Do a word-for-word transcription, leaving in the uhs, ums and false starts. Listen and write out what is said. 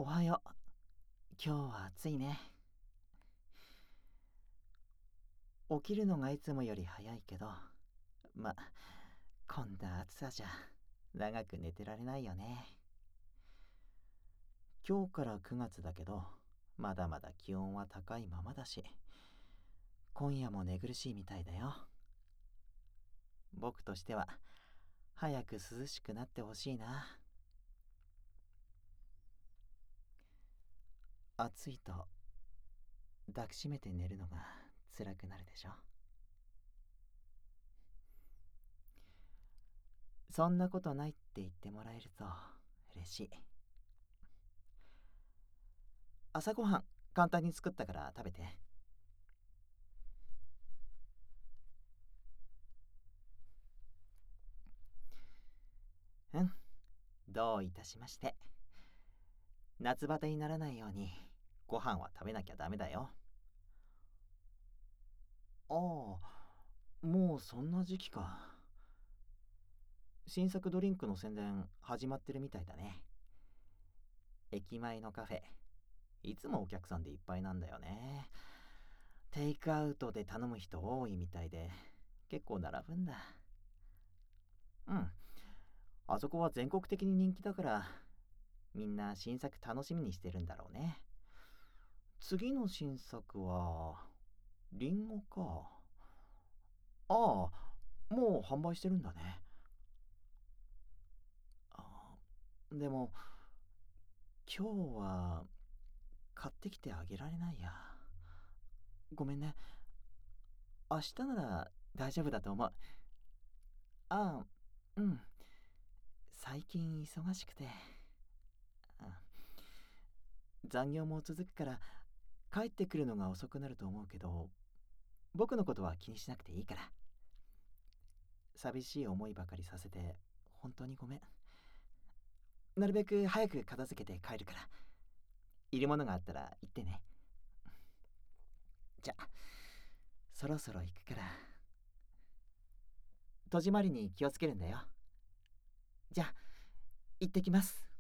おはよう。今日は暑いね。起きるのがいつもより早いけど、ま、こんな暑さじゃ長く寝てられないよね。今日からくがつだけど、まだまだ気温は高いままだし、今夜も寝苦しいみたいだよ。僕としては、早く涼しくなってほしいな。暑いと抱きしめて寝るのが辛くなるでしょ。そんなことないって言ってもらえると嬉しい。朝ごはん簡単に作ったから食べて。うん、どういたしまして。夏バテにならないようにご飯は食べなきゃダメだよ。ああ、もうそんな時期か。新作ドリンクの宣伝始まってるみたいだね。駅前のカフェ、いつもお客さんでいっぱいなんだよね。テイクアウトで頼む人多いみたいで、結構並ぶんだ。うん、あそこは全国的に人気だから、みんな新作楽しみにしてるんだろうね。次の新作は、リンゴか。ああ、もう販売してるんだね。あーでも、今日は買ってきてあげられないや。ごめんね。明日なら大丈夫だと思う。ああ、うん。最近忙しくて。あ残業も続くから帰ってくるのが遅くなると思うけど、僕のことは気にしなくていいから。寂しい思いばかりさせて本当にごめん。なるべく早く片付けて帰るから、いるものがあったら言ってね。じゃあそろそろ行くから、戸締まりに気をつけるんだよ。じゃあ行ってきます。